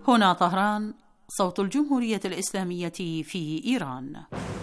هنا طهران، صوت الجمهورية الإسلامية في إيران.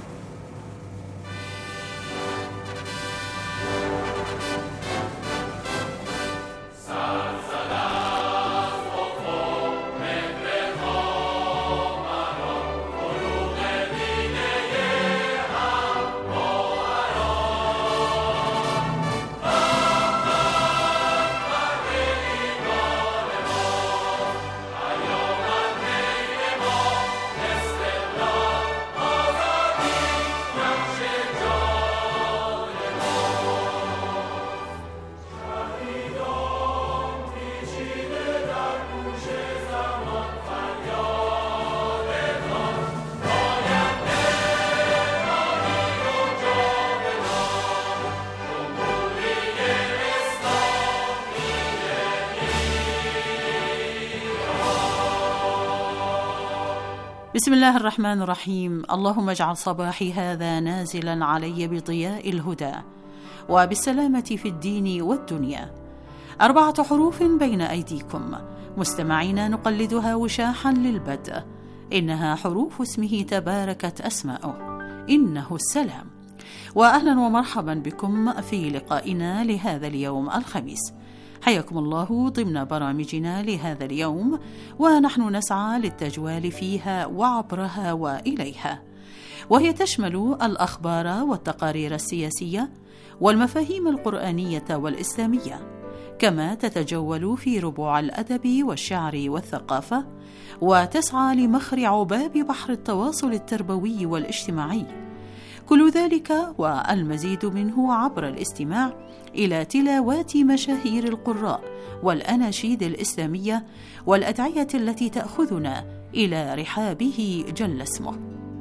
بسم الله الرحمن الرحيم. اللهم اجعل صباحي هذا نازلا علي بضياء الهدى وبالسلامة في الدين والدنيا. 4 حروف بين أيديكم مستمعين نقلدها وشاحا للبدء، إنها حروف اسمه تباركت أسماؤه، إنه السلام. وأهلا ومرحبا بكم في لقائنا لهذا اليوم الخميس. حياكم الله ضمن برامجنا لهذا اليوم، ونحن نسعى للتجوال فيها وعبرها وإليها، وهي تشمل الأخبار والتقارير السياسية والمفاهيم القرآنية والإسلامية، كما تتجول في ربوع الأدب والشعر والثقافة، وتسعى لمخرع باب بحر التواصل التربوي والاجتماعي. كل ذلك والمزيد منه عبر الاستماع إلى تلاوات مشاهير القراء والأناشيد الإسلامية والأدعية التي تأخذنا إلى رحابه جل اسمه.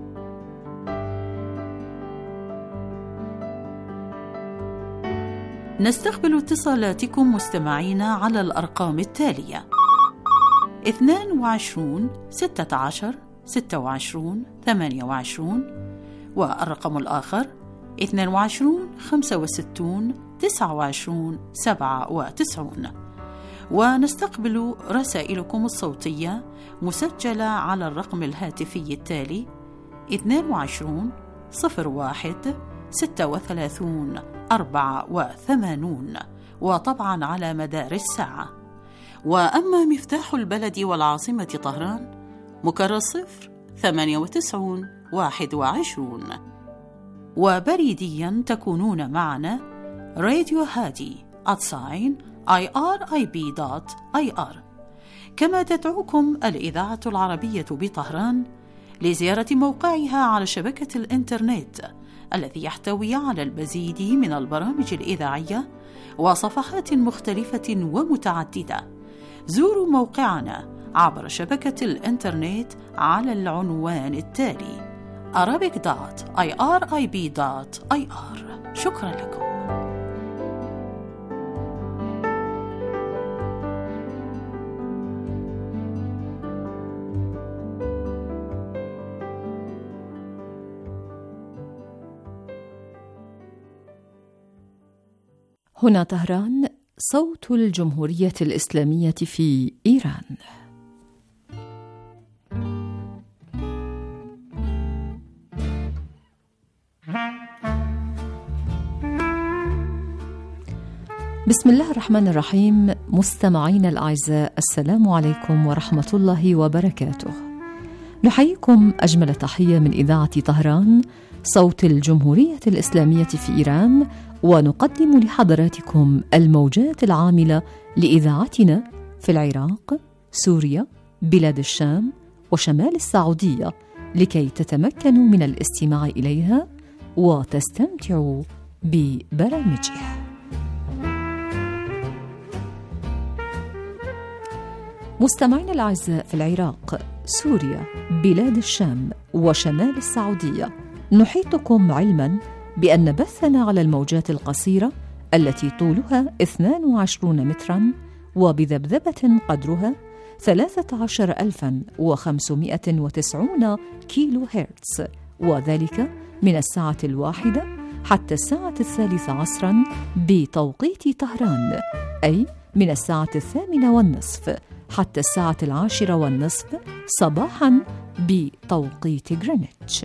نستقبل اتصالاتكم مستمعينا على الأرقام التالية: 22 16 26 28، والرقم الآخر 22 65 29 97. ونستقبل رسائلكم الصوتية مسجلة على الرقم الهاتفي التالي 22 01 36 84، وطبعا على مدار الساعة. وأما مفتاح البلد والعاصمة طهران مكرر 098 21. وبريديا تكونون معنا راديو هادي @irib.ir. كما تدعوكم الإذاعة العربية بطهران لزيارة موقعها على شبكة الإنترنت الذي يحتوي على المزيد من البرامج الإذاعية وصفحات مختلفة ومتعددة. زوروا موقعنا عبر شبكة الإنترنت على العنوان التالي arabic.irib.ir. شكرا لكم. هنا طهران، صوت الجمهورية الإسلامية في إيران. بسم الله الرحمن الرحيم. مستمعينا الأعزاء، السلام عليكم ورحمة الله وبركاته. نحييكم أجمل تحية من إذاعة طهران، صوت الجمهورية الإسلامية في إيران، ونقدم لحضراتكم الموجات العاملة لإذاعتنا في العراق، سوريا، بلاد الشام وشمال السعودية، لكي تتمكنوا من الاستماع إليها وتستمتعوا ببرامجها. مستمعينا الأعزاء، في العراق، سوريا، بلاد الشام وشمال السعودية، نحيطكم علما بأن بثنا على الموجات القصيرة التي طولها 22 مترا وبذبذبة قدرها 13590 كيلو هرتز، وذلك من الساعة 1 حتى الساعة 3 عصرا بتوقيت طهران، أي من الساعة 8:30 حتى الساعة 10:30 صباحاً بتوقيت غرينتش.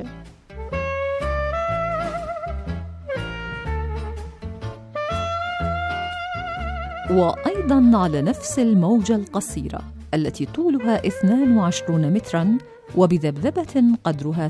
وأيضاً على نفس الموجة القصيرة التي طولها 22 متراً وبذبذبة قدرها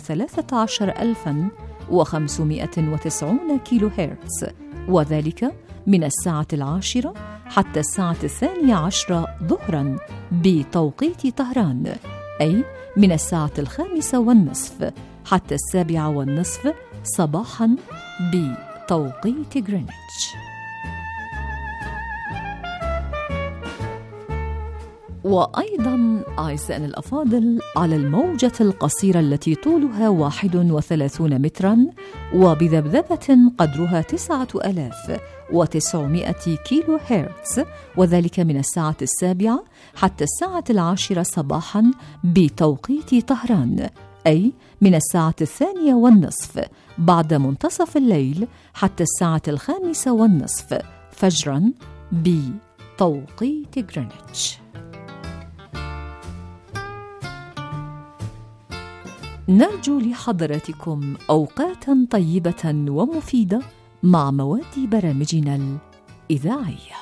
13,590 كيلو هرتز، وذلك من الساعة 10 حتى الساعة 12 ظهراً بتوقيت طهران، أي من الساعة 5:30 حتى 7:30 صباحاً بتوقيت غرينتش. وأيضاً أعزائنا الأفاضل على الموجة القصيرة التي طولها 31 متراً وبذبذبة قدرها 9,900 كيلو هرتز، وذلك من الساعة 7 حتى الساعة 10 صباحاً بتوقيت طهران، أي من الساعة 2:30 بعد منتصف الليل حتى الساعة 5:30 فجراً بتوقيت غرينتش. نرجو لحضراتكم أوقاتاً طيبة ومفيدة مع مواد برامجنا الإذاعية.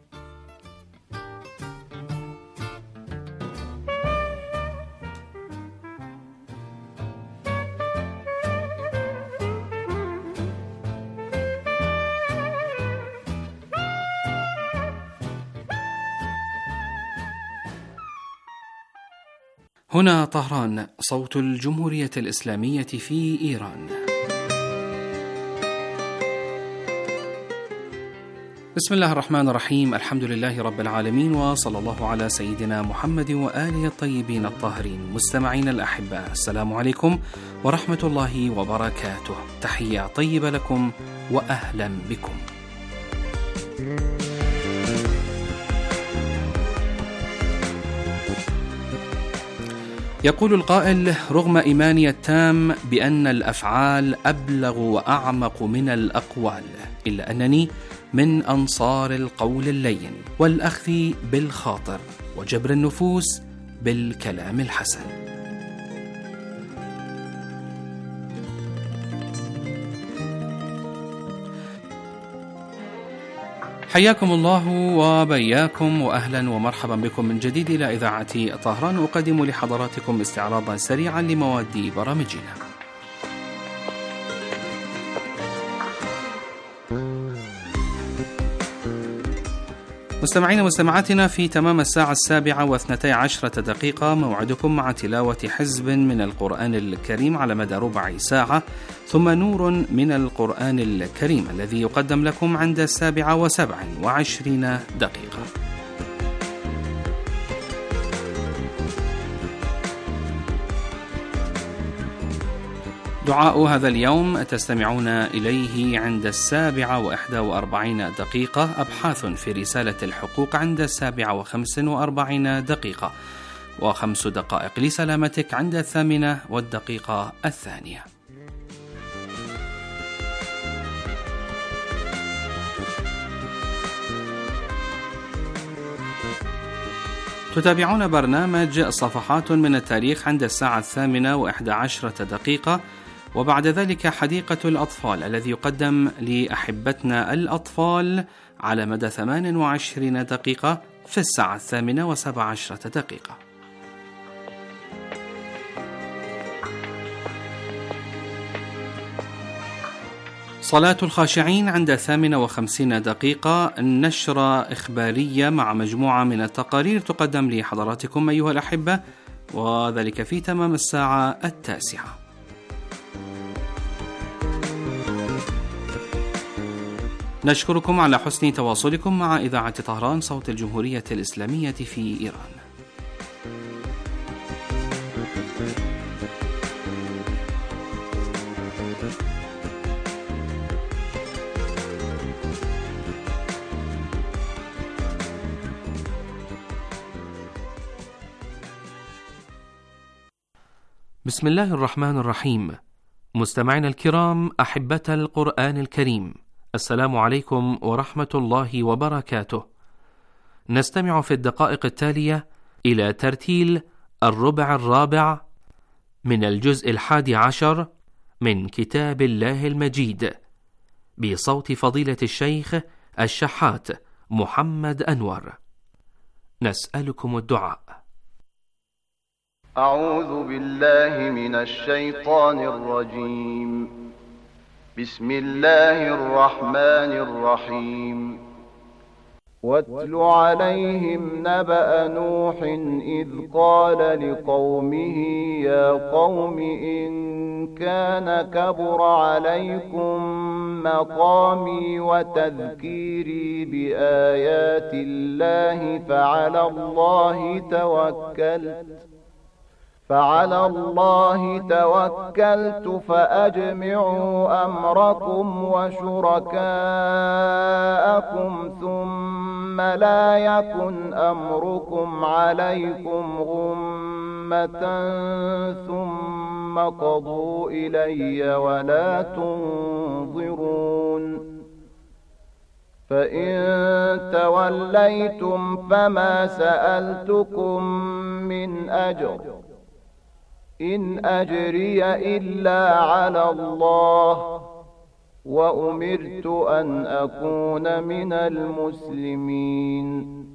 هنا طهران، صوت الجمهورية الإسلامية في إيران. بسم الله الرحمن الرحيم، الحمد لله رب العالمين، وصلى الله على سيدنا محمد وآله الطيبين الطاهرين. مستمعين الأحباء، السلام عليكم ورحمة الله وبركاته. تحية طيبة لكم وأهلا بكم. يقول القائل: رغم إيماني التام بأن الأفعال أبلغ وأعمق من الأقوال، إلا أنني من أنصار القول اللين والأخذ بالخاطر وجبر النفوس بالكلام الحسن. حياكم الله وبياكم وأهلا ومرحبا بكم من جديد إلى إذاعة طهران. أقدم لحضراتكم استعراضا سريعا لمواد برامجنا. مستمعين ومستمعاتنا، في تمام الساعة 7:12 موعدكم مع تلاوة حزب من القرآن الكريم على مدى ربع ساعة، ثم نور من القرآن الكريم الذي يقدم لكم عند 7:27. دعاء هذا اليوم تستمعون إليه عند 7:41. أبحاث في رسالة الحقوق عند 7:45 و5 دقائق لسلامتك عند 8:02. تتابعون برنامج صفحات من التاريخ عند الساعة 8:11، وبعد ذلك حديقة الأطفال الذي يقدم لأحبتنا الأطفال على مدى 28 دقيقة في الساعة 8:17. صلاة الخاشعين عند 8:50. نشرة إخبارية مع مجموعة من التقارير تقدم لحضراتكم أيها الأحبة، وذلك في تمام الساعة 9. نشكركم على حسن تواصلكم مع إذاعة طهران، صوت الجمهورية الإسلامية في إيران. بسم الله الرحمن الرحيم. مستمعينا الكرام، أحبة القرآن الكريم، السلام عليكم ورحمة الله وبركاته. نستمع في الدقائق التالية إلى ترتيل الربع الرابع من الجزء 11 من كتاب الله المجيد بصوت فضيلة الشيخ الشحات محمد أنور. نسألكم الدعاء. أعوذ بالله من الشيطان الرجيم. بسم الله الرحمن الرحيم. واتل عليهم نبأ نوح إذ قال لقومه يا قوم إن كان كبر عليكم مقامي وتذكيري بآيات الله فعلى الله توكلت فأجمعوا أمركم وشركاءكم ثم لا يكن أمركم عليكم غمة ثم قضوا إلي ولا تنظرون. فإن توليتم فما سألتكم من أجر إن أجري إلا على الله وأمرت أن أكون من المسلمين.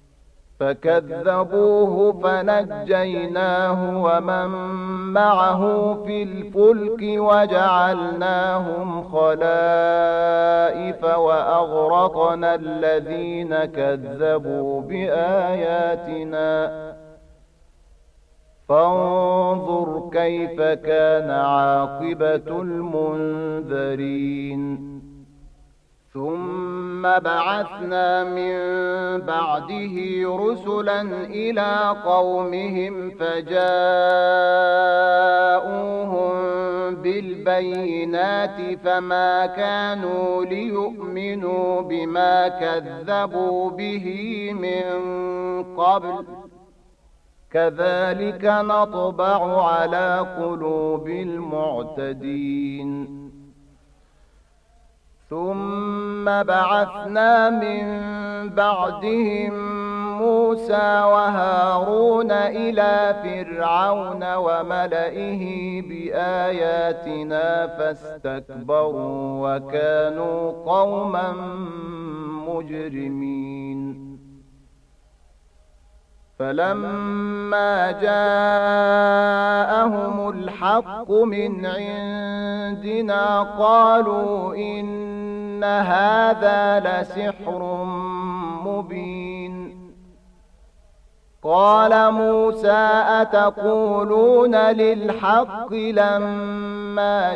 فكذبوه فنجيناه ومن معه في الفلك وجعلناهم خلائف وأغرقنا الذين كذبوا بآياتنا فانظر كيف كان عاقبة المنذرين. ثم بعثنا من بعده رسلا إلى قومهم فجاءوهم بالبينات فما كانوا ليؤمنوا بما كذبوا به من قبل كذلك نطبع على قلوب المعتدين. ثم بعثنا من بعدهم موسى وهارون إلى فرعون وملئه بآياتنا فاستكبروا وكانوا قوما مجرمين. فلما جاءهم الحق من عندنا قالوا إن هذا لسحر مبين. قال موسى أتقولون للحق لما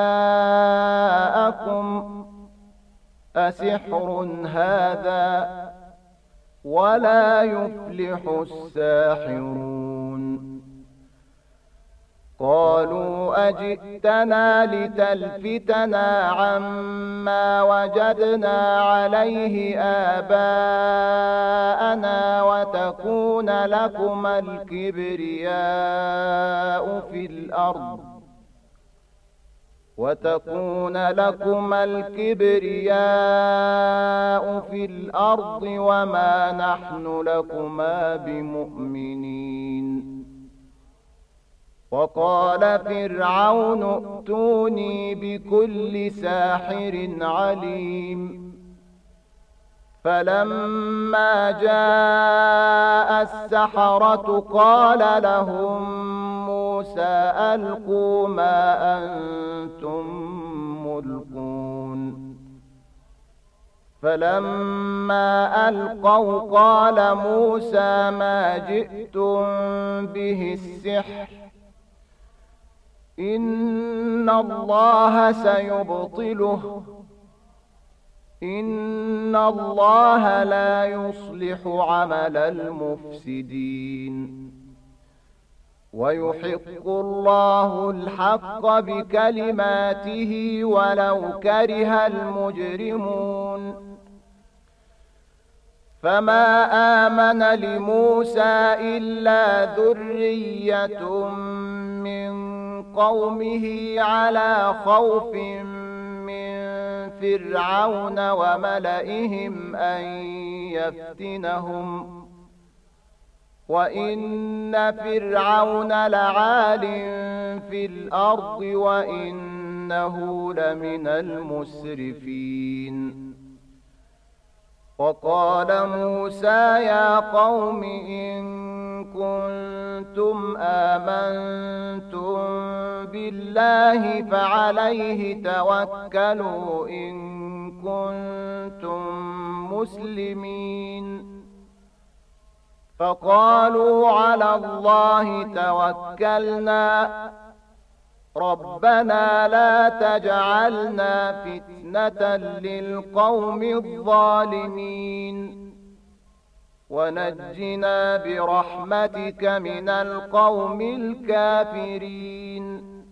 جاءكم أسحر هذا ولا يفلح الساحرون. قالوا أجئتنا لتلفتنا عما وجدنا عليه آباءنا وتكون لكما الكبرياء في الأرض وما نحن لكما بمؤمنين. وقال فرعون ائتوني بكل ساحر عليم. فلما جاء السحرة قال لهم موسى ألقوا ما أنتم ملقون. فلما ألقوا قال موسى ما جئتم به السحر إن الله سيبطله إن الله لا يصلح عمل المفسدين. ويحق الله الحق بكلماته ولو كره المجرمون. فما آمن لموسى إلا ذرية من قومه على خوف من فرعون وملئهم أن يفتنهم وإن فرعون لعال في الأرض وإنه لمن المسرفين. وقال موسى يا قوم إن كنتم آمنتم بالله فعليه توكلوا إن كنتم مسلمين. فقالوا على الله توكلنا ربنا لا تجعلنا فتنة للقوم الظالمين ونجنا برحمتك من القوم الكافرين.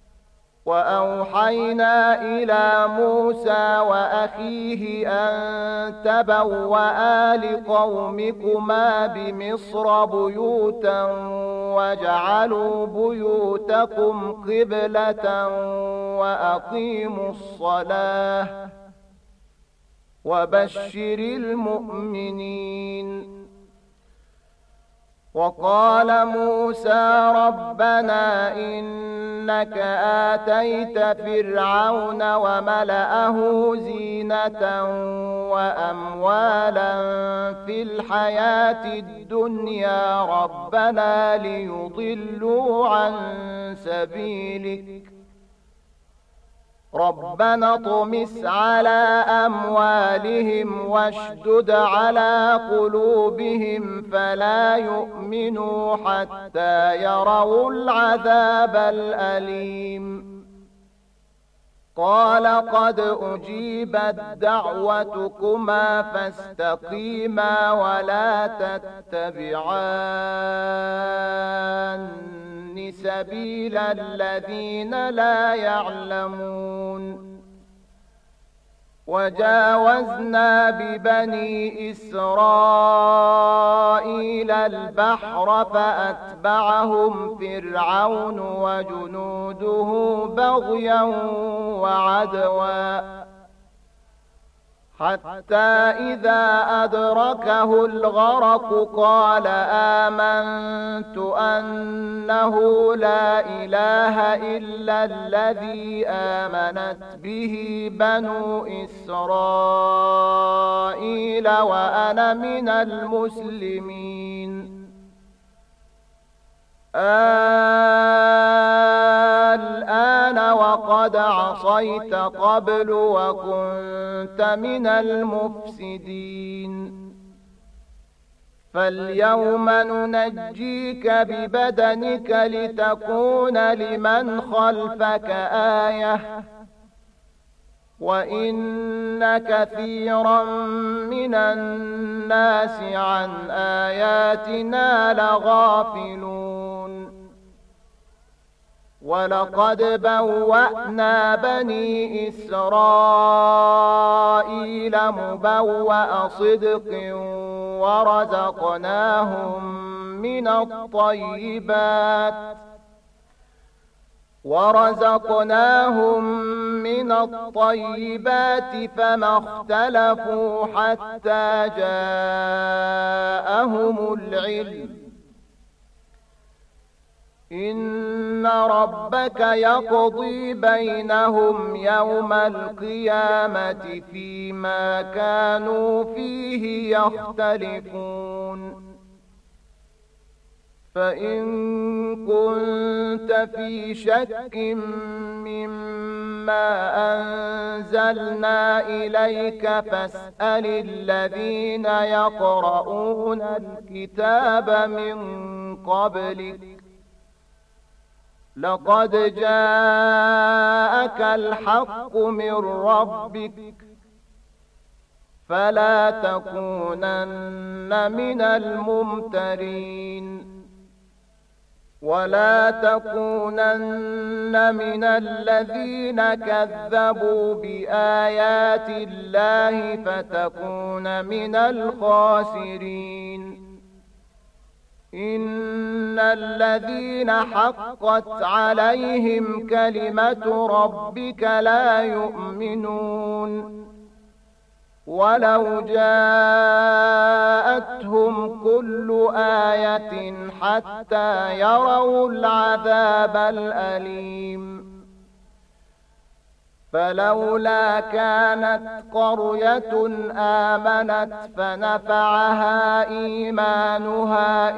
وأوحينا إلى موسى وأخيه أن تبوأ لقومكما بمصر بيوتا وجعلوا بيوتكم قبلة وأقيموا الصلاة وبشر المؤمنين. وقال موسى ربنا إنك آتيت فرعون وملأه زينة وأموالا في الحياة الدنيا ربنا ليضلوا عن سبيلك ربنا اطمس على أموالهم واشدد على قلوبهم فلا يؤمنوا حتى يروا العذاب الأليم. قال قد أجيبت دعوتكما فاستقيما ولا تتبعان سبيل الذين لا يعلمون. وجاوزنا ببني إسرائيل البحر فأتبعهم فرعون وجنوده بغيا وعدوا حتى إذا أدركه الغرق قال آمنت أنه لا إله إلا الذي آمنت به بنو إسرائيل وأنا من المسلمين. الآن وقد عصيت قبل وكنت من المفسدين. فاليوم ننجيك ببدنك لتكون لمن خلفك آية وإن كثيرا من الناس عن آياتنا لغافلون. ولقد بوأنا بني إسرائيل مبوأ صدق ورزقناهم من الطيبات فما اختلفوا حتى جاءهم العلم. إن ربك يقضي بينهم يوم القيامة فيما كانوا فيه يختلفون. فإن كنت في شك مما أنزلنا إليك فاسأل الذين يقرؤون الكتاب من قبلك لقد جاءك الحق من ربك فلا تكونن من الممترين. ولا تكونن من الذين كذبوا بآيات الله فتكون من الخاسرين. إن الذين حقت عليهم كلمة ربك لا يؤمنون ولو جاءتهم كل آية آية حتى يروا العذاب الأليم فلولا كانت قرية آمنت فنفعها إيمانها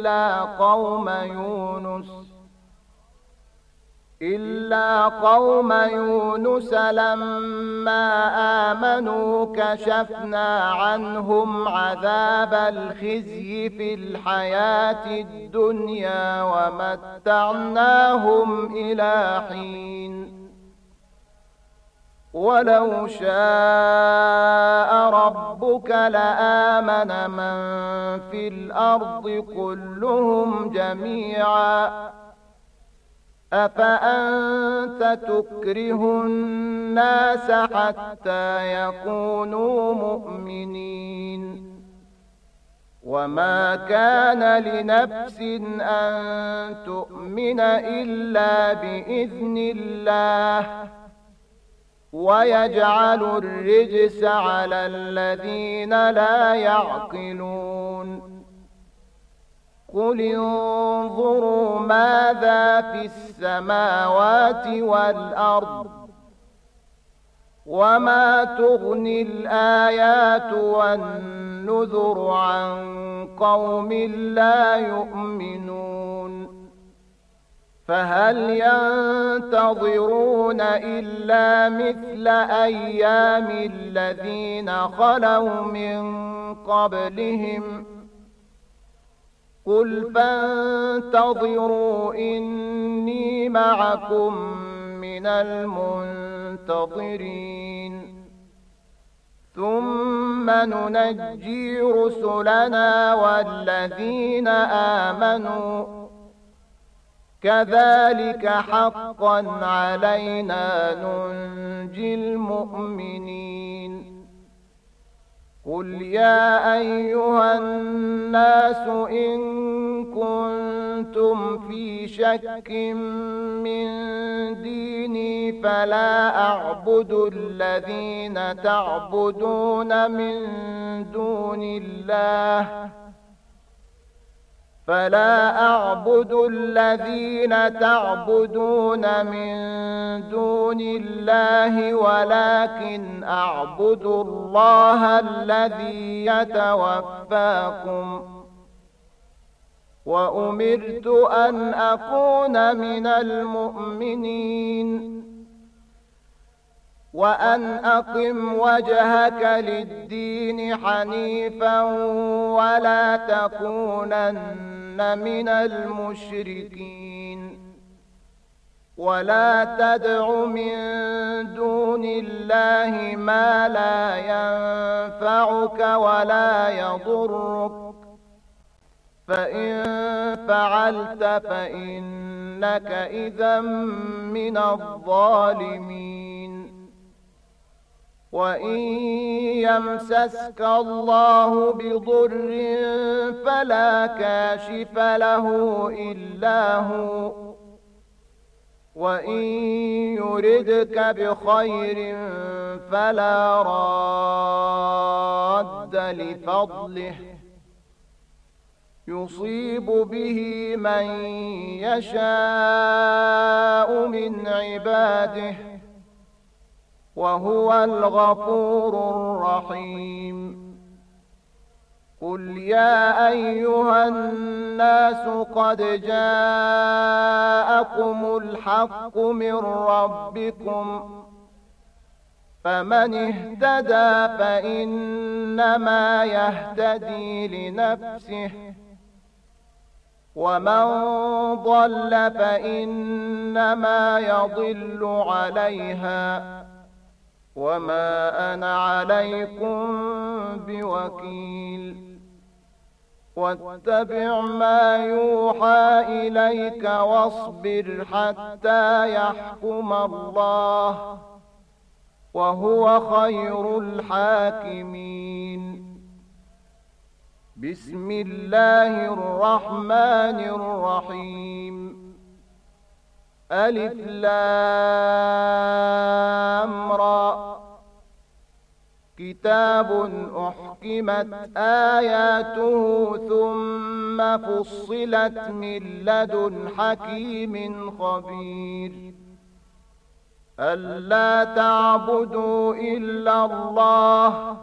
إلا قوم يونس لما آمنوا كشفنا عنهم عذاب الخزي في الحياة الدنيا ومتعناهم إلى حين ولو شاء ربك لآمن من في الأرض كلهم جميعا أفأنت تكره الناس حتى يكونوا مؤمنين وما كان لنفس أن تؤمن إلا بإذن الله ويجعل الرجس على الذين لا يعقلون قل انظروا ماذا في السماوات والأرض وما تغني الآيات والنذر عن قوم لا يؤمنون فهل ينتظرون إلا مثل أيام الذين خلوا من قبلهم قل فانتظروا إني معكم من المنتظرين ثم ننجي رسلنا والذين آمنوا كذلك حقا علينا ننجي المؤمنين قل يا أيها الناس إن كنتم في شك من ديني فلا أعبد الذين تعبدون من دون الله ولكن أعبد الله الذي يتوفاكم وأمرت أن أكون من المؤمنين وأن أقم وجهك للدين حنيفا ولا تكونن من المشركين ولا تدع من دون الله ما لا ينفعك ولا يضرك فإن فعلت فإنك إذا من الظالمين وإن يمسسك الله بضر فلا كاشف له إلا هو وإن يردك بخير فلا راد لفضله يصيب به من يشاء من عباده وهو الغفور الرحيم قل يا أيها الناس قد جاءكم الحق من ربكم فمن اهتدى فإنما يهتدي لنفسه ومن ضل فإنما يضل عليها وما أنا عليكم بوكيل واتبع ما يوحى إليك واصبر حتى يحكم الله وهو خير الحاكمين بسم الله الرحمن الرحيم ألف لام را كتاب أحكمت آياته ثم فصلت من لدن حكيم خبير ألا تعبدوا إلا الله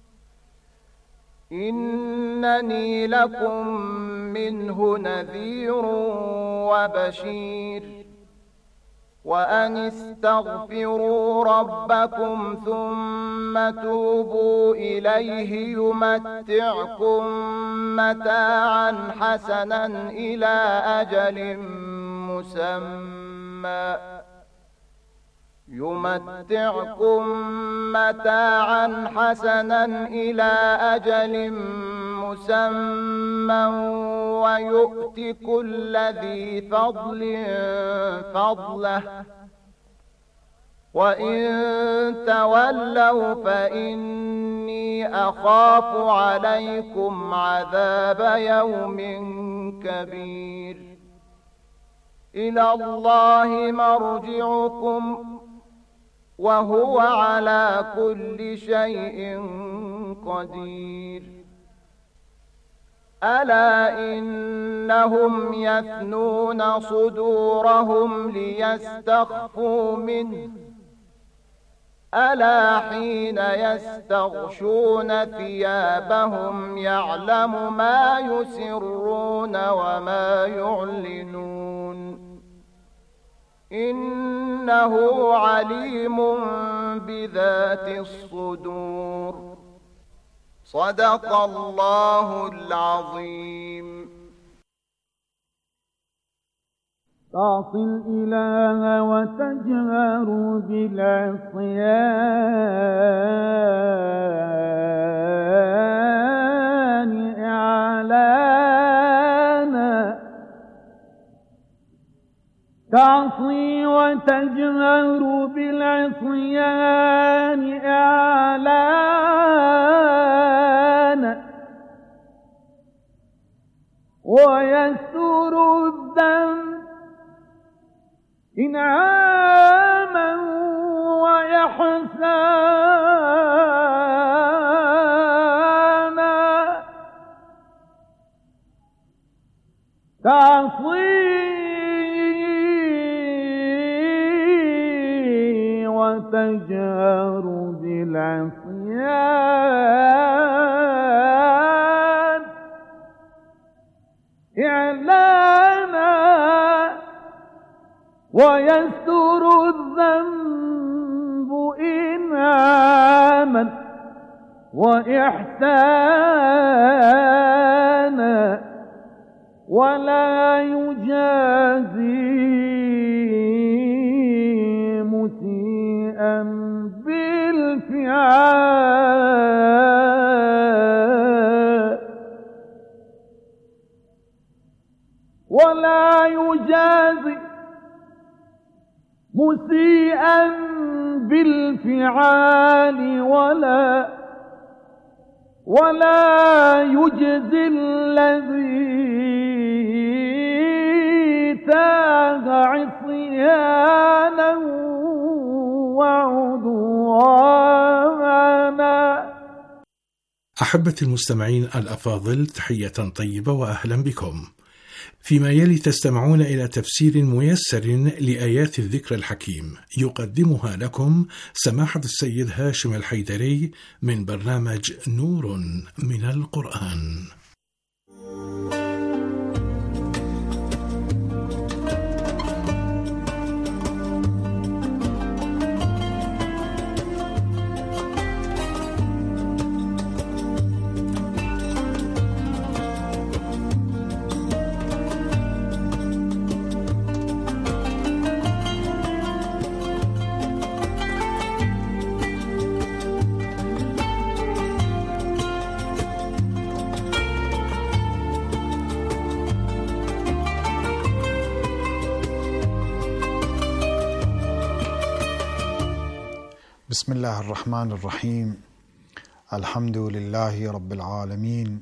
إنني لكم منه نذير وبشير وأن استغفروا ربكم ثم توبوا إليه يمتعكم متاعا حسنا إلى أجل مسمى ويؤت كل ذي فضل فضله وإن تولوا فإني أخاف عليكم عذاب يوم كبير إلى الله مرجعكم وهو على كل شيء قدير ألا إنهم يثنون صدورهم ليستخفوا منه ألا حين يستغشون ثيابهم يعلم ما يسرون وما يعلنون إنه عليم بذات الصدور صدق الله العظيم. تعصي الإله وتجهر بالعصيان إعلانا تعصي وتجهر بالعصيان إعلانا ويستر الذنب إنعاما وإحسانا تعصي وتجهر بالعصيان إعلانا ويستر الذنب إنعاما وإحسانا ولا يجازي مسيئا بالفعال ولا يجازي مسيئا بالفعال ولا يجزي الذي تاه عصيانا وعدوانا. أحبتي المستمعين الأفاضل، تحية طيبة وأهلا بكم. فيما يلي تستمعون إلى تفسير ميسر لآيات الذكر الحكيم يقدمها لكم سماحة السيد هاشم الحيدري من برنامج نور من القرآن. بسم الله الرحمن الرحيم. الحمد لله رب العالمين،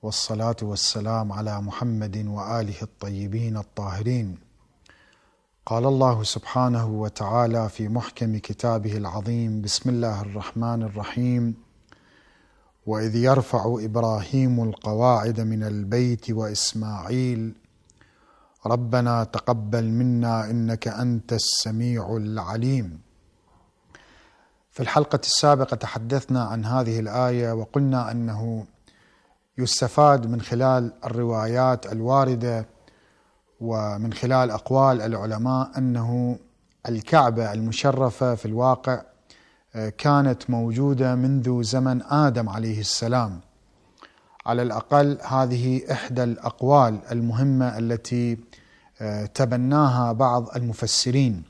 والصلاة والسلام على محمد وآله الطيبين الطاهرين. قال الله سبحانه وتعالى في محكم كتابه العظيم: بسم الله الرحمن الرحيم. وإذ يرفع إبراهيم القواعد من البيت وإسماعيل ربنا تقبل منا إنك أنت السميع العليم. في الحلقة السابقة تحدثنا عن هذه الآية وقلنا أنه يستفاد من خلال الروايات الواردة ومن خلال أقوال العلماء أنه الكعبة المشرفة في الواقع كانت موجودة منذ زمن آدم عليه السلام. على الأقل هذه إحدى الأقوال المهمة التي تبناها بعض المفسرين،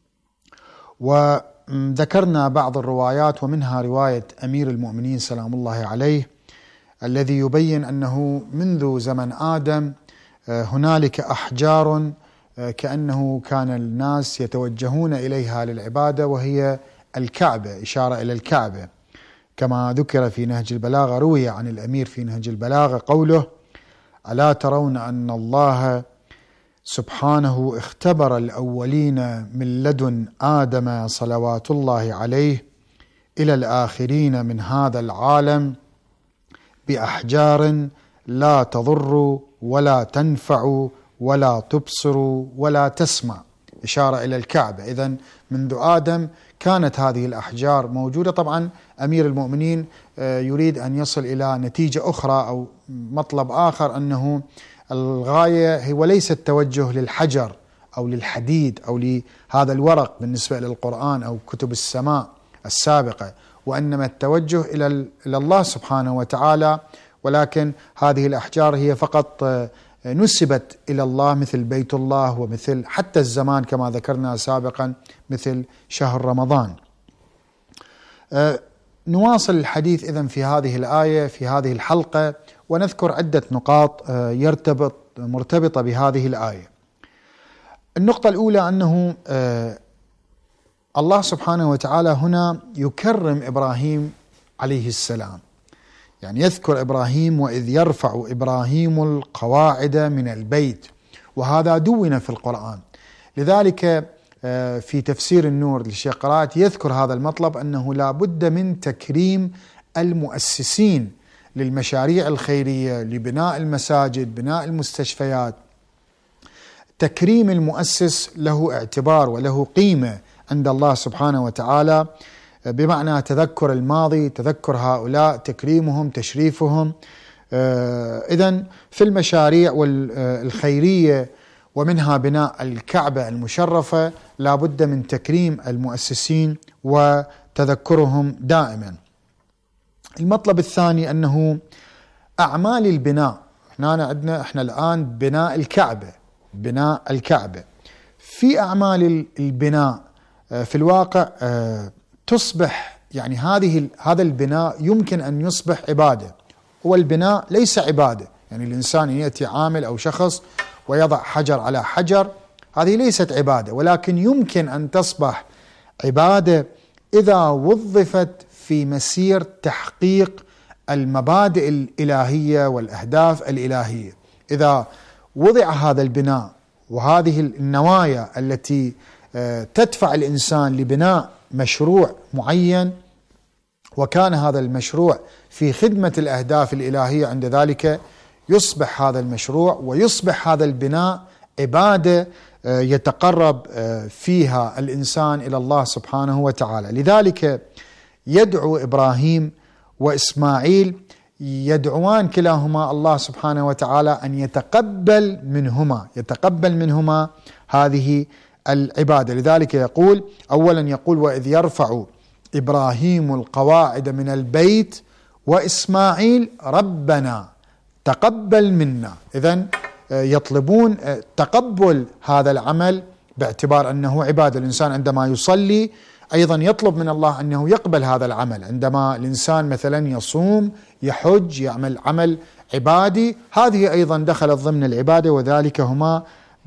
وذكرنا بعض الروايات ومنها رواية أمير المؤمنين سلام الله عليه الذي يبين أنه منذ زمن آدم هنالك أحجار كأنه كان الناس يتوجهون إليها للعبادة، وهي الكعبة، إشارة إلى الكعبة، كما ذكر في نهج البلاغة. روي عن الأمير في نهج البلاغة قوله: ألا ترون أن الله سبحانه اختبر الأولين من لدن آدم صلوات الله عليه إلى الآخرين من هذا العالم بأحجار لا تضر ولا تنفع ولا تبصر ولا تسمع، إشارة إلى الكعبة. إذن منذ آدم كانت هذه الأحجار موجودة. طبعا أمير المؤمنين يريد أن يصل إلى نتيجة أخرى أو مطلب آخر، أنه الغاية هو ليس التوجه للحجر أو للحديد أو لهذا الورق بالنسبة للقرآن أو كتب السماء السابقة، وإنما التوجه إلى الله سبحانه وتعالى. ولكن هذه الأحجار هي فقط نسبت إلى الله، مثل بيت الله ومثل حتى الزمان كما ذكرنا سابقا مثل شهر رمضان. نواصل الحديث إذن في هذه الآية في هذه الحلقة، ونذكر عدة نقاط مرتبطة بهذه الآية. النقطة الأولى أنه الله سبحانه وتعالى هنا يكرم إبراهيم عليه السلام، يعني يذكر إبراهيم: وإذ يرفع إبراهيم القواعد من البيت، وهذا دون في القرآن. لذلك في تفسير النور للشيخ قرات يذكر هذا المطلب، أنه لا بد من تكريم المؤسسين للمشاريع الخيرية، لبناء المساجد، بناء المستشفيات. تكريم المؤسس له اعتبار وله قيمة عند الله سبحانه وتعالى، بمعنى تذكر الماضي، تذكر هؤلاء، تكريمهم، تشريفهم. إذن في المشاريع الخيرية ومنها بناء الكعبة المشرفة لا بد من تكريم المؤسسين وتذكرهم دائما. المطلب الثاني أنه أعمال البناء، احنا الآن بناء الكعبة، في أعمال البناء في الواقع تصبح يعني هذا البناء يمكن أن يصبح عبادة، والبناء ليس عبادة. يعني الإنسان يأتي عامل أو شخص ويضع حجر على حجر، هذه ليست عبادة، ولكن يمكن أن تصبح عبادة إذا وظفت في مسير تحقيق المبادئ الإلهية والأهداف الإلهية. إذا وضع هذا البناء وهذه النوايا التي تدفع الإنسان لبناء مشروع معين، وكان هذا المشروع في خدمة الأهداف الإلهية، عند ذلك يصبح هذا المشروع ويصبح هذا البناء عبادة يتقرب فيها الإنسان إلى الله سبحانه وتعالى. لذلك يدعو إبراهيم وإسماعيل، يدعوان كلاهما الله سبحانه وتعالى أن يتقبل منهما هذه العبادة. لذلك يقول أولا وإذ يرفع إبراهيم القواعد من البيت وإسماعيل ربنا تقبل منا. إذن يطلبون تقبل هذا العمل باعتبار أنه عبادة. الإنسان عندما يصلي أيضا يطلب من الله أنه يقبل هذا العمل. عندما الإنسان مثلا يصوم، يحج، يعمل عمل عبادي، هذه أيضا دخلت ضمن العبادة، وذلك هما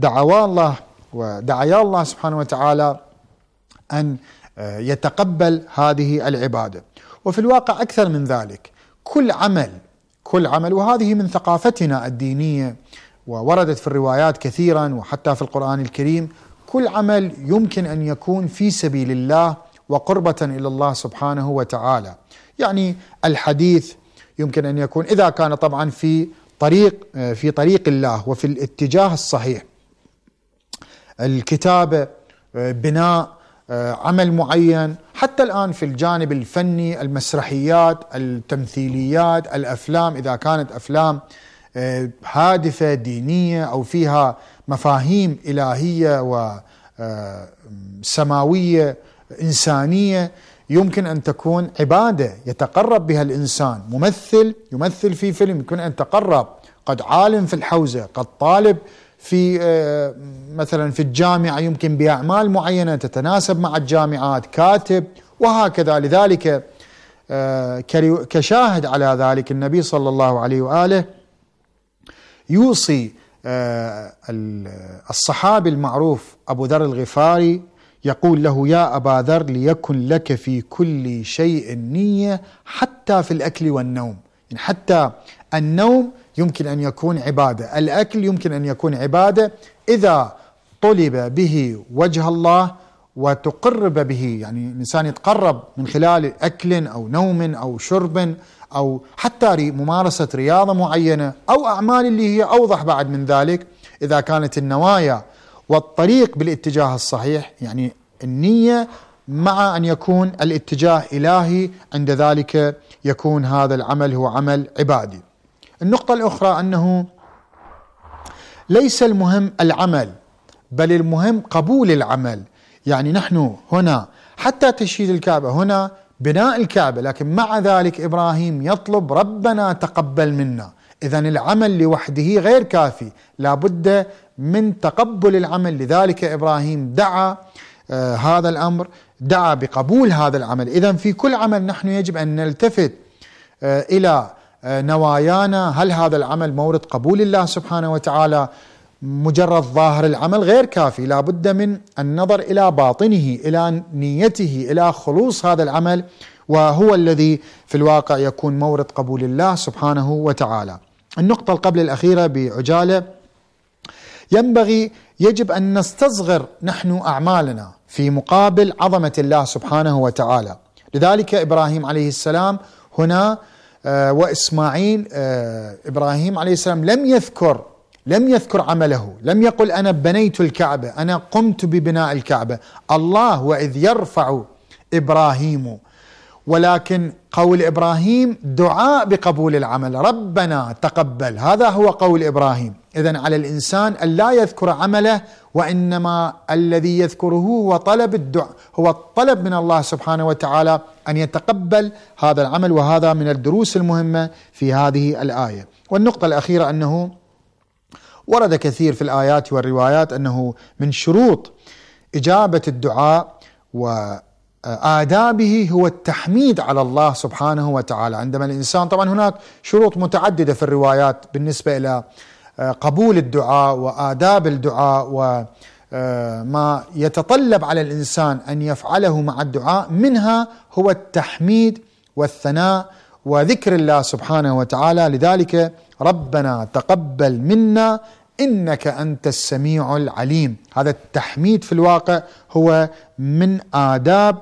دعايا الله سبحانه وتعالى أن يتقبل هذه العبادة. وفي الواقع أكثر من ذلك، كل عمل، وهذه من ثقافتنا الدينية ووردت في الروايات كثيرا وحتى في القرآن الكريم، كل عمل يمكن أن يكون في سبيل الله وقربة إلى الله سبحانه وتعالى. يعني الحديث يمكن أن يكون إذا كان طبعا في طريق الله وفي الاتجاه الصحيح. الكتابة، بناء عمل معين، حتى الآن في الجانب الفني، المسرحيات، التمثيليات، الأفلام، إذا كانت أفلام هادفة دينية أو فيها مفاهيم إلهية وسماوية إنسانية، يمكن أن تكون عبادة يتقرب بها الإنسان. ممثل يمثل في فيلم يمكن أن يتقرب، قد عالم في الحوزة، قد طالب في مثلا في الجامعة يمكن بأعمال معينة تتناسب مع الجامعات، كاتب، وهكذا. لذلك كشاهد على ذلك النبي صلى الله عليه وآله يوصي الصحابي المعروف أبو ذر الغفاري، يقول له: يا أبا ذر، ليكن لك في كل شيء نية حتى في الأكل والنوم. يعني حتى النوم يمكن أن يكون عبادة، الأكل يمكن أن يكون عبادة إذا طلب به وجه الله وتقرب به، يعني الإنسان يتقرب من خلال أكل أو نوم أو شرب أو حتى ممارسة رياضة معينة أو أعمال اللي هي أوضح بعد من ذلك، إذا كانت النوايا والطريق بالاتجاه الصحيح، يعني النية مع أن يكون الاتجاه إلهي، عند ذلك يكون هذا العمل هو عمل عبادي. النقطة الأخرى أنه ليس المهم العمل، بل المهم قبول العمل. يعني نحن هنا حتى تشييد الكعبة، هنا بناء الكعبة، لكن مع ذلك إبراهيم يطلب: ربنا تقبل منا. إذن العمل لوحده غير كافي، لابد من تقبل العمل. لذلك إبراهيم دعا هذا الأمر، دعا بقبول هذا العمل. إذن في كل عمل نحن يجب أن نلتفت إلى نوايانا، هل هذا العمل مورد قبول الله سبحانه وتعالى؟ مجرد ظاهر العمل غير كافي، لا بد من النظر إلى باطنه، إلى نيته، إلى خلوص هذا العمل، وهو الذي في الواقع يكون مورد قبول الله سبحانه وتعالى. النقطة قبل الأخيرة بعجالة، يجب أن نستصغر نحن أعمالنا في مقابل عظمة الله سبحانه وتعالى. لذلك إبراهيم عليه السلام هنا وإسماعيل، إبراهيم عليه السلام لم يذكر عمله، لم يقل أنا بنيت الكعبة، أنا قمت ببناء الكعبة. الله وإذ يرفع إبراهيم، ولكن قول إبراهيم دعاء بقبول العمل، ربنا تقبل، هذا هو قول إبراهيم. إذن على الإنسان أن لا يذكر عمله، وإنما الذي يذكره هو طلب الدعاء، هو الطلب من الله سبحانه وتعالى أن يتقبل هذا العمل. وهذا من الدروس المهمة في هذه الآية. والنقطة الأخيرة أنه ورد كثير في الآيات والروايات أنه من شروط إجابة الدعاء وآدابه هو التحميد على الله سبحانه وتعالى. عندما الإنسان، طبعا هناك شروط متعددة في الروايات بالنسبة إلى قبول الدعاء وآداب الدعاء وما يتطلب على الإنسان أن يفعله مع الدعاء، منها هو التحميد والثناء وذكر الله سبحانه وتعالى. لذلك ربنا تقبل منا إنك أنت السميع العليم. هذا التحميد في الواقع هو من آداب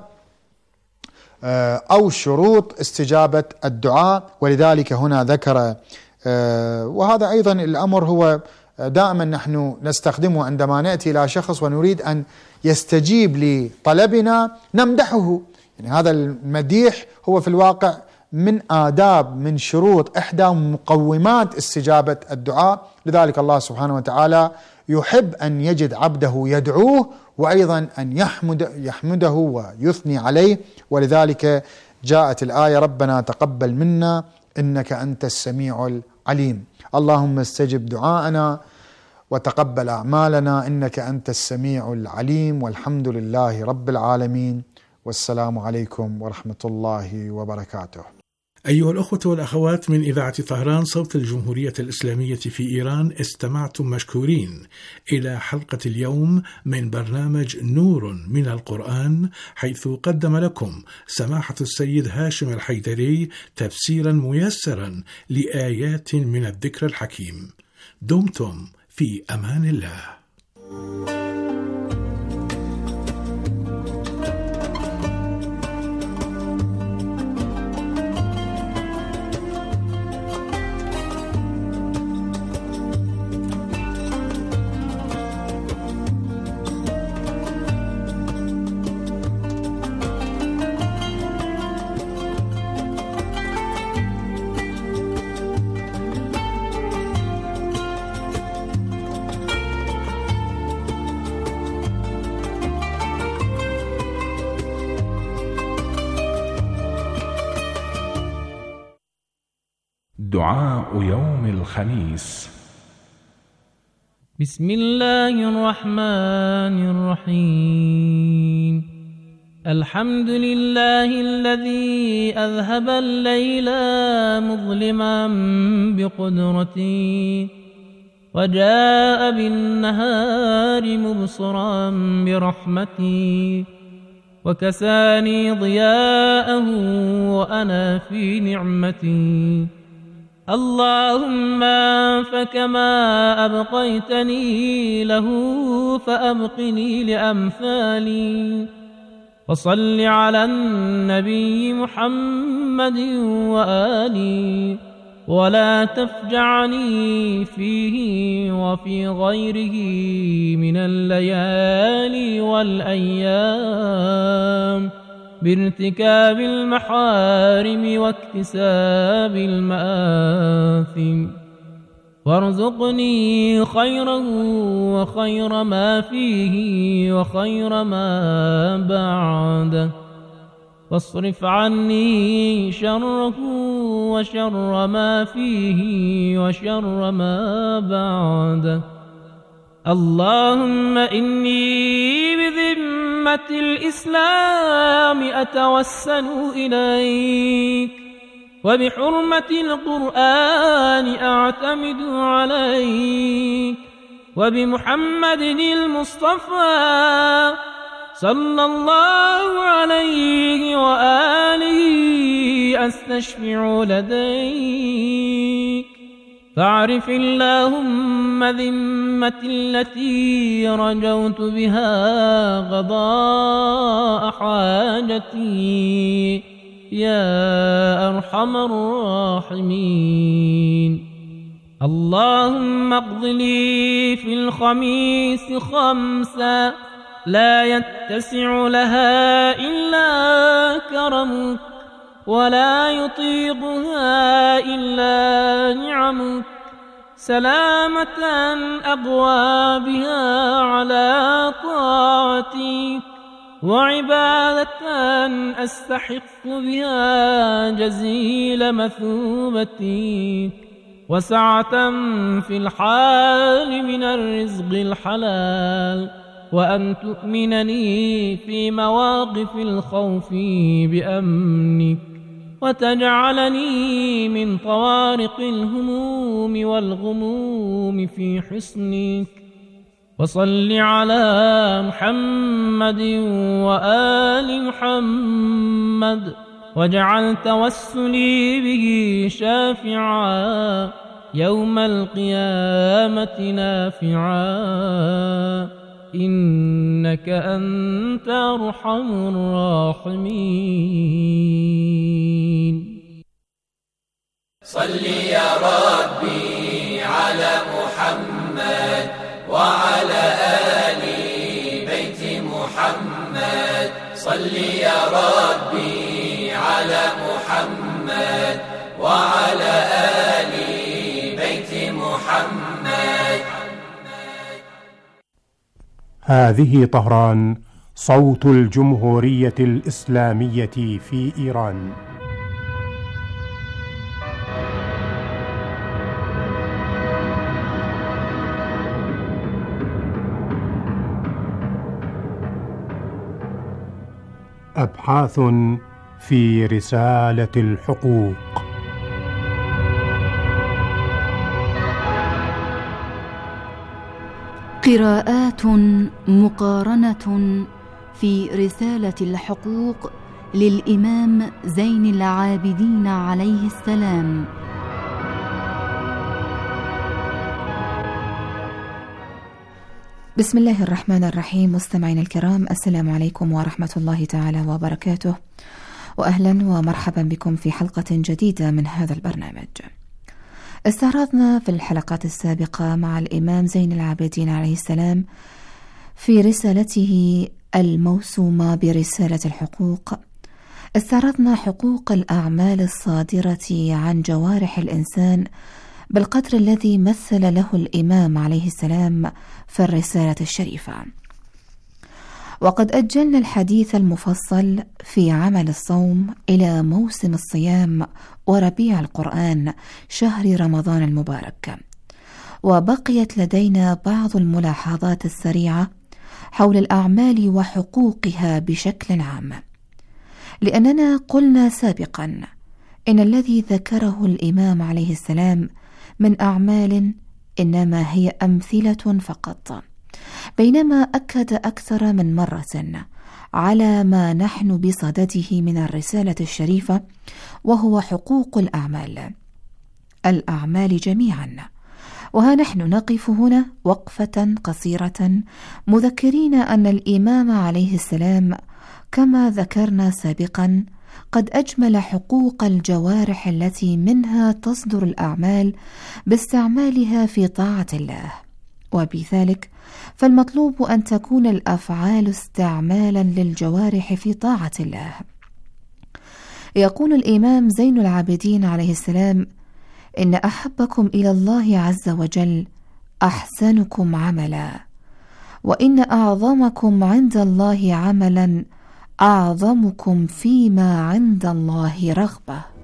أو شروط استجابة الدعاء، ولذلك هنا ذكر. وهذا أيضا الأمر هو دائما نحن نستخدمه عندما نأتي إلى شخص ونريد أن يستجيب لطلبنا، نمدحه. يعني هذا المديح هو في الواقع من آداب، من شروط، إحدى مقومات استجابة الدعاء. لذلك الله سبحانه وتعالى يحب أن يجد عبده يدعوه، وأيضا أن يحمده ويثني عليه. ولذلك جاءت الآية ربنا تقبل منا إنك أنت السميع العليم. اللهم استجب دعاءنا وتقبل أعمالنا إنك أنت السميع العليم. والحمد لله رب العالمين، والسلام عليكم ورحمة الله وبركاته. أيها الأخوة والأخوات من إذاعة طهران صوت الجمهورية الإسلامية في إيران، استمعتم مشكورين إلى حلقة اليوم من برنامج نور من القرآن، حيث قدم لكم سماحة السيد هاشم الحيدري تفسيرا ميسرا لآيات من الذكر الحكيم. دمتم في أمان الله. دعاء يوم الخميس. بسم الله الرحمن الرحيم. الحمد لله الذي أذهب الليل مظلما بقدرته وجاء بالنهار مبصرا برحمته وكساني ضياءه وأنا في نعمتي. اللهم فكما أبقيتني له فأبقني لأمثالي. وصل على النبي محمد وآله ولا تفجعني فيه وفي غيره من الليالي والأيام بارتكاب المحارم واكتساب المآثم. وارزقني خيره وخير ما فيه وخير ما بعده واصرف عني شره وشر ما فيه وشر ما بعده. اللهم إني بذمة الإسلام أتوسل إليك وبحرمة القرآن أعتمد عليك وبمحمد المصطفى صلى الله عليه وآله أستشفع لديك. فاعرف اللهم ذمتي التي رجوت بها غضاء حاجتي يا أرحم الراحمين. اللهم اقض لي في الخميس خمسا لا يتسع لها إلا كرمك ولا يطيقها إلا نعمك. سلامة أقوى بها على طاعتك وعبادة أستحق بها جزيل مثوبتك وسعة في الحال من الرزق الحلال وأن تؤمنني في مواقف الخوف بأمنك وتجعلني من طوارق الهموم والغموم في حصنك. وصل على محمد وآل محمد واجعل توسلي به شافعا يوم القيامة نافعا إنك أنت أرحم الراحمين. صل يا ربي على محمد وعلى آل بيت محمد. صل يا ربي على محمد وعلى آل بيت محمد. هذه طهران صوت الجمهورية الإسلامية في إيران. أبحاث في رسالة الحقوق. قراءات مقارنة في رسالة الحقوق للإمام زين العابدين عليه السلام. بسم الله الرحمن الرحيم. مستمعين الكرام، السلام عليكم ورحمة الله تعالى وبركاته، وأهلا ومرحبا بكم في حلقة جديدة من هذا البرنامج. استعرضنا في الحلقات السابقة مع الإمام زين العابدين عليه السلام في رسالته الموسومة برسالة الحقوق، استعرضنا حقوق الأعمال الصادرة عن جوارح الإنسان بالقدر الذي مثل له الإمام عليه السلام في الرسالة الشريفة. وقد أجلنا الحديث المفصل في عمل الصوم إلى موسم الصيام وربيع القرآن شهر رمضان المبارك، وبقيت لدينا بعض الملاحظات السريعة حول الأعمال وحقوقها بشكل عام، لأننا قلنا سابقا إن الذي ذكره الإمام عليه السلام من أعمال إنما هي أمثلة فقط، بينما أكد أكثر من مرة على ما نحن بصدده من الرسالة الشريفة، وهو حقوق الأعمال جميعا. وها نحن نقف هنا وقفة قصيرة مذكرين أن الإمام عليه السلام كما ذكرنا سابقا قد أجمل حقوق الجوارح التي منها تصدر الأعمال باستعمالها في طاعة الله، وبذلك فالمطلوب أن تكون الأفعال استعمالا للجوارح في طاعة الله. يقول الإمام زين العابدين عليه السلام: إن أحبكم إلى الله عز وجل أحسنكم عملا، وإن أعظمكم عند الله عملا أعظمكم فيما عند الله رغبة.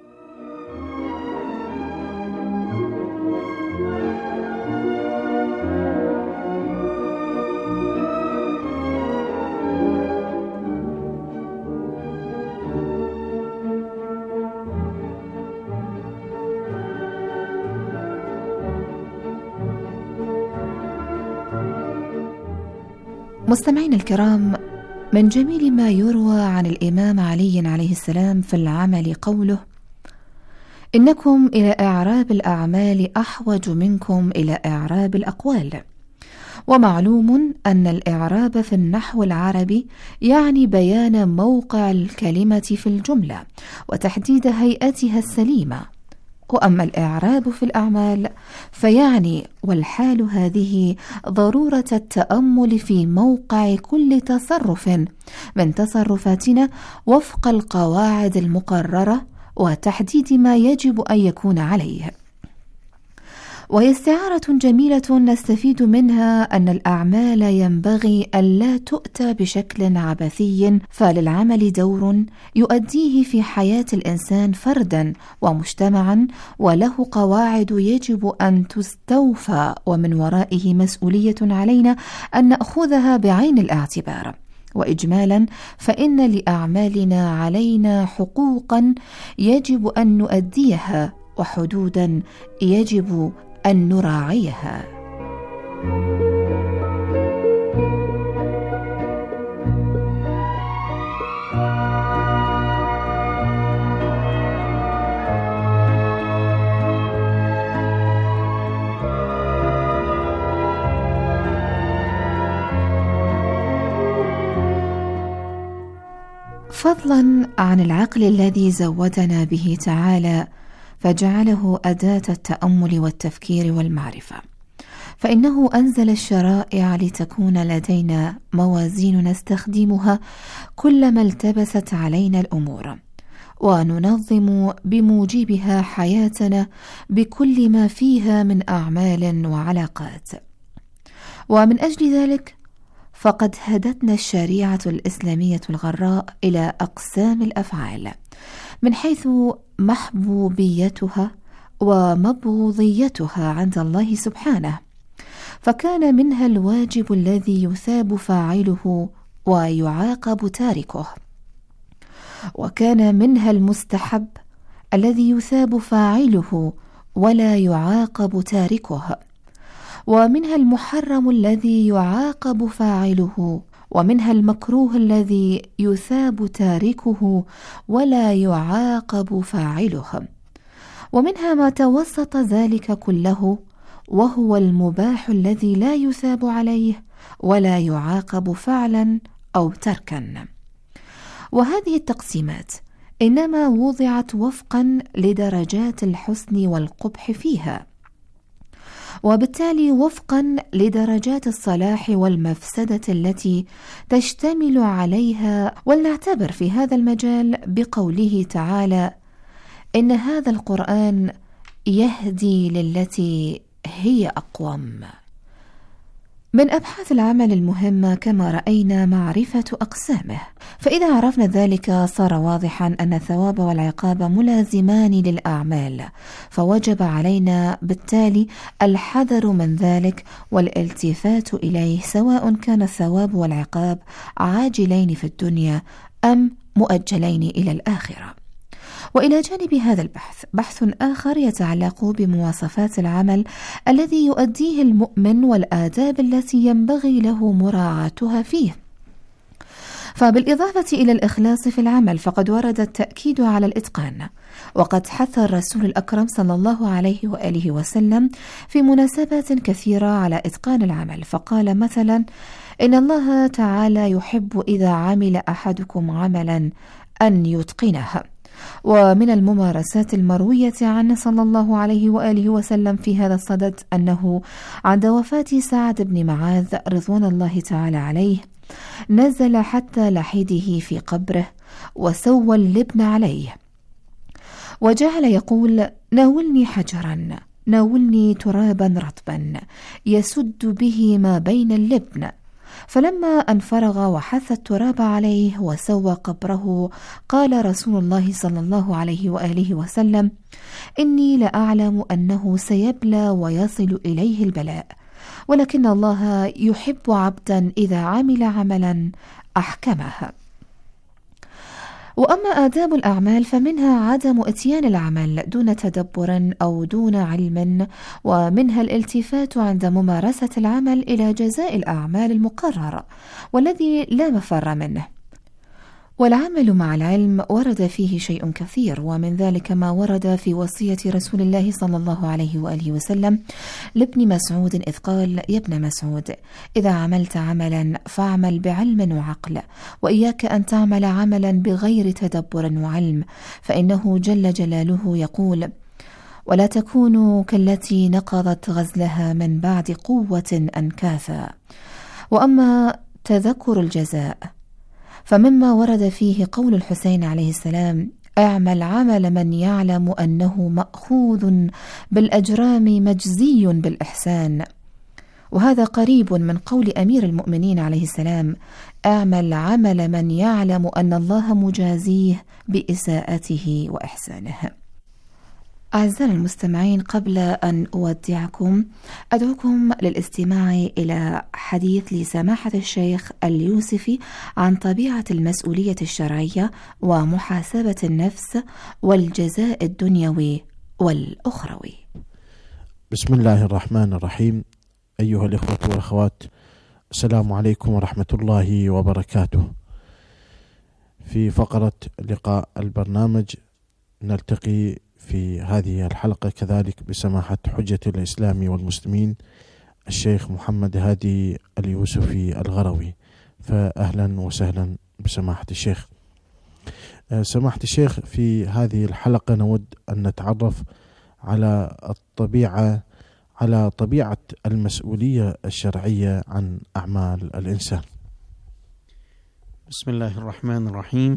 مستمعين الكرام، من جميل ما يروى عن الإمام علي عليه السلام في العمل قوله: إنكم إلى إعراب الأعمال أحوج منكم إلى إعراب الأقوال. ومعلوم أن الإعراب في النحو العربي يعني بيان موقع الكلمة في الجملة وتحديد هيئتها السليمة، وأما الإعراب في الأعمال فيعني والحال هذه ضرورة التأمل في موقع كل تصرف من تصرفاتنا وفق القواعد المقررة وتحديد ما يجب أن يكون عليه. وهي استعارة جميلة نستفيد منها أن الأعمال ينبغي ألا تؤتى بشكل عبثي، فللعمل دور يؤديه في حياة الإنسان فردا ومجتمعا، وله قواعد يجب أن تستوفى، ومن ورائه مسؤولية علينا أن نأخذها بعين الاعتبار. وإجمالا فإن لأعمالنا علينا حقوقا يجب أن نؤديها، وحدودا يجب أن نراعيها. فضلا عن العقل الذي زودنا به تعالى فجعله أداة التأمل والتفكير والمعرفة، فإنه أنزل الشرائع لتكون لدينا موازين نستخدمها كلما التبست علينا الأمور، وننظم بموجبها حياتنا بكل ما فيها من أعمال وعلاقات. ومن أجل ذلك فقد هدتنا الشريعة الإسلامية الغراء إلى أقسام الأفعال من حيث محبوبيتها ومبغوضيتها عند الله سبحانه، فكان منها الواجب الذي يثاب فاعله ويعاقب تاركه، وكان منها المستحب الذي يثاب فاعله ولا يعاقب تاركه، ومنها المحرم الذي يعاقب فاعله، ومنها المكروه الذي يثاب تاركه ولا يعاقب فاعله، ومنها ما توسط ذلك كله وهو المباح الذي لا يثاب عليه ولا يعاقب فعلا أو تركا. وهذه التقسيمات إنما وضعت وفقا لدرجات الحسن والقبح فيها، وبالتالي وفقا لدرجات الصلاح والمفسدة التي تشتمل عليها. ولنعتبر في هذا المجال بقوله تعالى: إن هذا القرآن يهدي للتي هي أقوم. من أبحاث العمل المهمة كما رأينا معرفة أقسامه، فإذا عرفنا ذلك صار واضحا أن الثواب والعقاب ملازمان للأعمال، فوجب علينا بالتالي الحذر من ذلك والالتفات إليه، سواء كان الثواب والعقاب عاجلين في الدنيا أم مؤجلين إلى الآخرة. وإلى جانب هذا البحث بحث آخر يتعلق بمواصفات العمل الذي يؤديه المؤمن والآداب التي ينبغي له مراعاتها فيه. فبالإضافة إلى الإخلاص في العمل فقد ورد التأكيد على الإتقان، وقد حث الرسول الأكرم صلى الله عليه وآله وسلم في مناسبات كثيرة على إتقان العمل، فقال مثلا: إن الله تعالى يحب إذا عمل أحدكم عملا أن يتقنه. ومن الممارسات المروية عنه صلى الله عليه وآله وسلم في هذا الصدد أنه عند وفاة سعد بن معاذ رضوان الله تعالى عليه نزل حتى لحيده في قبره وسوى اللبن عليه، وجعل يقول: ناولني حجرا، ناولني ترابا رطبا يسد به ما بين اللبن. فلما أن فرغ وحث التراب عليه وسوى قبره قال رسول الله صلى الله عليه وآله وسلم: إني لأعلم أنه سيبلى ويصل إليه البلاء، ولكن الله يحب عبدا إذا عمل عملا أحكمها. وأما آداب الأعمال فمنها عدم إتيان العمل دون تدبر أو دون علم، ومنها الالتفات عند ممارسة العمل إلى جزاء الأعمال المقرر والذي لا مفر منه. والعمل مع العلم ورد فيه شيء كثير، ومن ذلك ما ورد في وصية رسول الله صلى الله عليه وآله وسلم لابن مسعود إذ قال: يا ابن مسعود، إذا عملت عملا فاعمل بعلم وعقل، وإياك أن تعمل عملا بغير تدبر وعلم، فإنه جل جلاله يقول: ولا تكونوا كالتي نقضت غزلها من بعد قوة أنكاثا. وأما تذكر الجزاء فمما ورد فيه قول الحسين عليه السلام: اعمل عمل من يعلم أنه مأخوذ بالأجرام مجزي بالإحسان. وهذا قريب من قول أمير المؤمنين عليه السلام: اعمل عمل من يعلم أن الله مجازيه بإساءته وإحسانه. أعزائنا المستمعين، قبل أن أودعكم أدعوكم للاستماع إلى حديث لسماحة الشيخ اليوسفي عن طبيعة المسؤولية الشرعية ومحاسبة النفس والجزاء الدنيوي والأخروي. بسم الله الرحمن الرحيم. أيها الإخوة والأخوات، السلام عليكم ورحمة الله وبركاته. في فقرة لقاء البرنامج نلتقي في هذه الحلقة كذلك بسماحة حجة الإسلام والمسلمين الشيخ محمد هادي اليوسفي الغروي، فأهلا وسهلا بسماحة الشيخ. سماحة الشيخ، في هذه الحلقة نود أن نتعرف على طبيعة المسؤولية الشرعية عن أعمال الإنسان. بسم الله الرحمن الرحيم.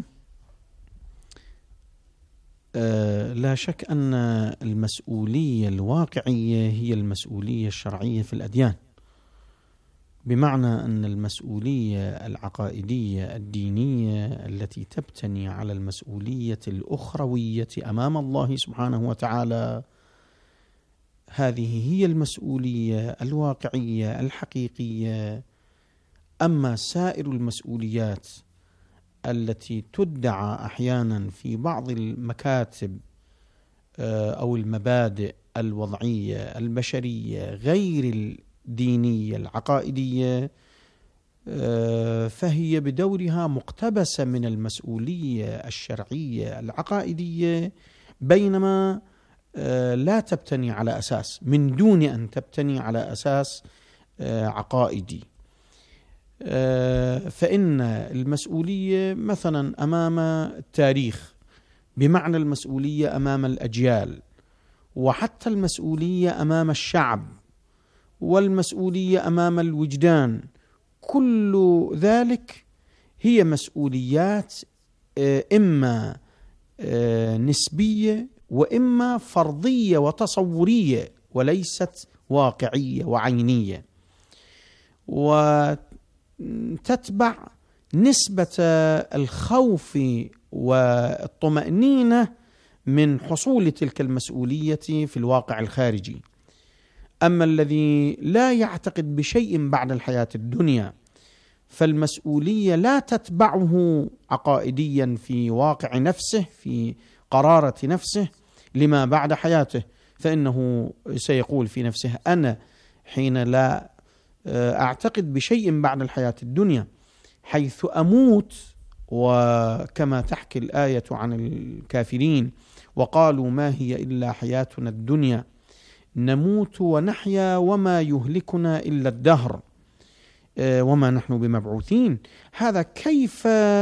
لا شك أن المسؤولية الواقعية هي المسؤولية الشرعية في الأديان، بمعنى أن المسؤولية العقائدية الدينية التي تبتني على المسؤولية الأخروية أمام الله سبحانه وتعالى، هذه هي المسؤولية الواقعية الحقيقية. أما سائر المسؤوليات التي تدعى أحيانا في بعض المكاتب أو المبادئ الوضعية البشرية غير الدينية العقائدية، فهي بدورها مقتبسة من المسؤولية الشرعية العقائدية، بينما لا تبتني على أساس، من دون أن تبتني على أساس عقائدي. فإن المسؤولية مثلا أمام التاريخ بمعنى المسؤولية أمام الأجيال، وحتى المسؤولية أمام الشعب، والمسؤولية أمام الوجدان، كل ذلك هي مسؤوليات إما نسبية وإما فرضية وتصورية وليست واقعية وعينية. وتتبع نسبة الخوف والطمأنينة من حصول تلك المسؤولية في الواقع الخارجي. أما الذي لا يعتقد بشيء بعد الحياة الدنيا فالمسؤولية لا تتبعه عقائديا في واقع نفسه، في قرارة نفسه لما بعد حياته، فإنه سيقول في نفسه: أنا حين لا أعتقد بشيء بعد الحياة الدنيا حيث أموت، وكما تحكي الآية عن الكافرين: وقالوا ما هي إلا حياتنا الدنيا نموت ونحيا وما يهلكنا إلا الدهر وما نحن بمبعوثين. هذا كيف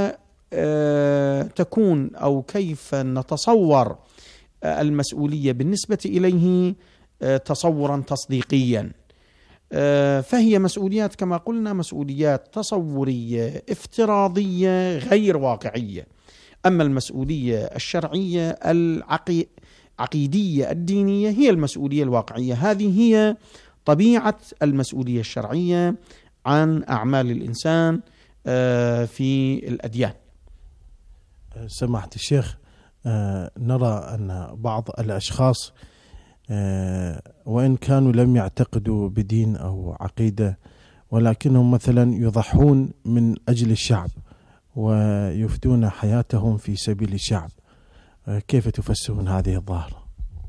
تكون أو كيف نتصور المسؤولية بالنسبة إليه تصورا تصديقيا؟ فهي مسؤوليات كما قلنا مسؤوليات تصورية افتراضية غير واقعية. أما المسؤولية الشرعية العقيدية الدينية هي المسؤولية الواقعية. هذه هي طبيعة المسؤولية الشرعية عن أعمال الإنسان في الأديان. سماحة الشيخ، نرى أن بعض الأشخاص وإن كانوا لم يعتقدوا بدين أو عقيدة ولكنهم مثلا يضحون من أجل الشعب ويفدون حياتهم في سبيل الشعب، كيف تفسرون هذه الظاهرة؟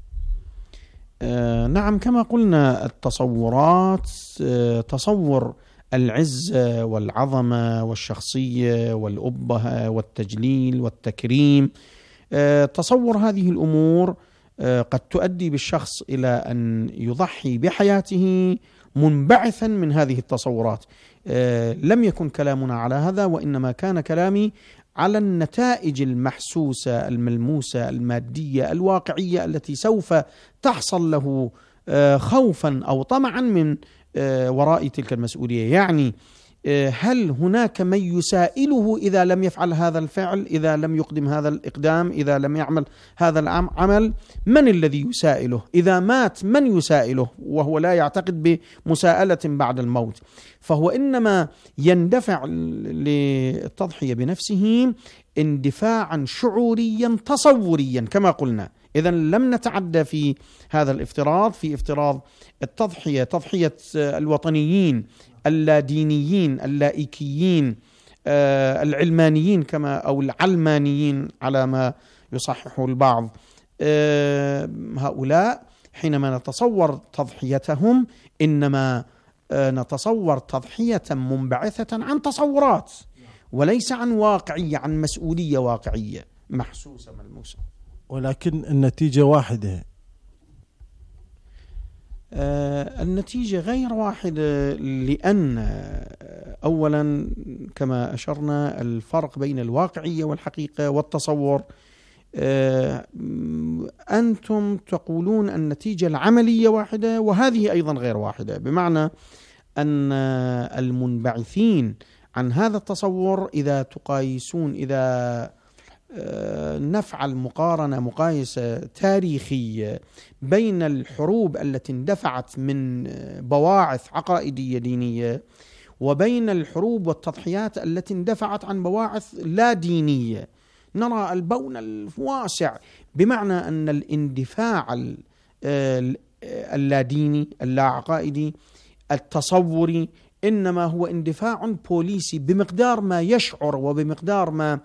نعم، كما قلنا التصورات، تصور العزة والعظمة والشخصية والأبهة والتجليل والتكريم، تصور هذه الأمور قد تؤدي بالشخص إلى أن يضحي بحياته منبعثا من هذه التصورات. لم يكن كلامنا على هذا، وإنما كان كلامي على النتائج المحسوسة الملموسة المادية الواقعية التي سوف تحصل له خوفا أو طمعا من وراء تلك المسؤولية. يعني هل هناك من يسائله إذا لم يفعل هذا الفعل، إذا لم يقدم هذا الإقدام، إذا لم يعمل هذا العمل؟ من الذي يسائله؟ إذا مات من يسائله وهو لا يعتقد بمساءلة بعد الموت؟ فهو إنما يندفع للتضحية بنفسه اندفاعا شعوريا تصوريا كما قلنا. إذا لم نتعدى في هذا الافتراض، في افتراض التضحية، تضحية الوطنيين اللادينيين اللائكيين العلمانيين كما أو العلمانيين على ما يصححه البعض. هؤلاء حينما نتصور تضحيتهم إنما نتصور تضحية منبعثة عن تصورات وليس عن واقعية، عن مسؤولية واقعية محسوسة ملموسة. ولكن النتيجة واحدة. النتيجة غير واحدة، لأن أولا كما أشرنا الفرق بين الواقعية والحقيقة والتصور. أنتم تقولون النتيجة العملية واحدة وهذه أيضا غير واحدة، بمعنى أن المنبعثين عن هذا التصور إذا تقايسون، إذا نفعل مقايسة تاريخية بين الحروب التي اندفعت من بواعث عقائدية دينية وبين الحروب والتضحيات التي اندفعت عن بواعث لا دينية، نرى البون الواسع، بمعنى أن الاندفاع اللاديني اللا عقائدي التصوري إنما هو اندفاع بوليسي بمقدار ما يشعر وبمقدار ما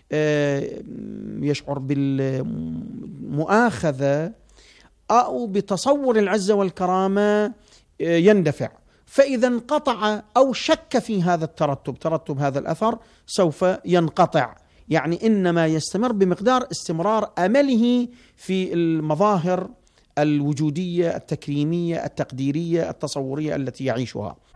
يشعر بالمؤاخذة أو بتصور العزة والكرامة يندفع. فإذا انقطع أو شك في هذا ترتب هذا الأثر سوف ينقطع، يعني إنما يستمر بمقدار استمرار أمله في المظاهر الوجودية التكريمية التقديرية التصورية التي يعيشها.